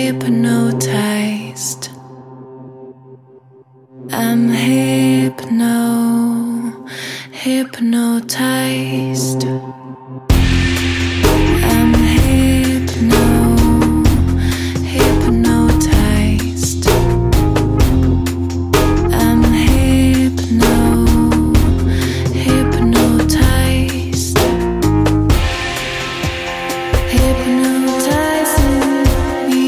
hypnotized. I'm hypnotized. I'm hypnotized. I'm hypnotized. Hypnotizing me.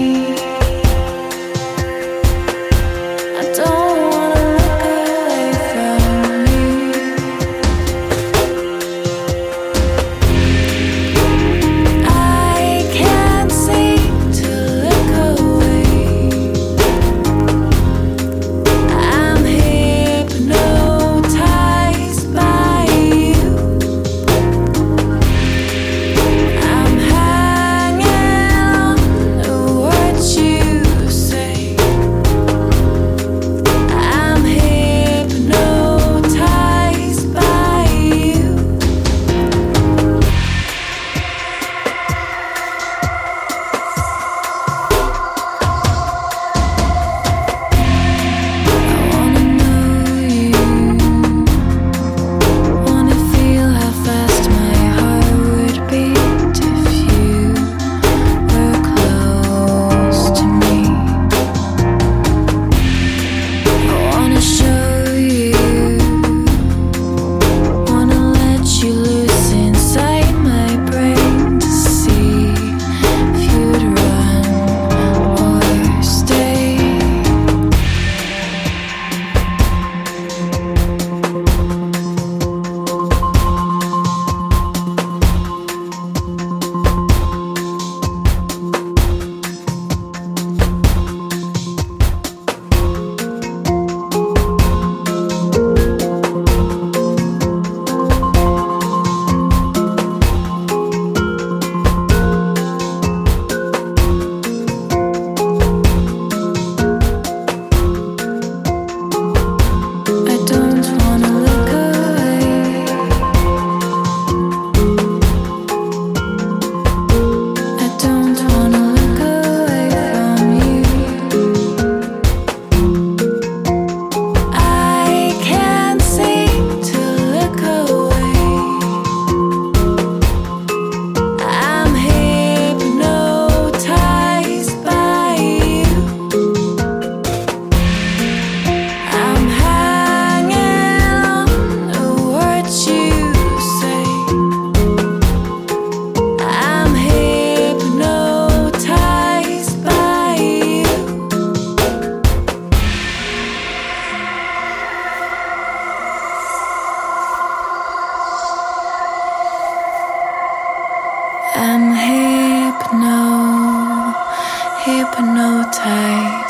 I don't wanna look away from you. I can't seem to look away. I'm hypnotized by you. I'm hanging on to what you say. I'm hypnotized by you. I wanna know you. Wanna feel how fast my heart would beat if you were close to me. I wanna show you. Wanna let you loose inside my brain to see if you'd run or stay. I don't wanna look away. I don't wanna look away from you. I can't seem to look away. I'm hypnotized by you. I'm hanging on to what you say. I'm hypnotized by you. I'm hypnotized.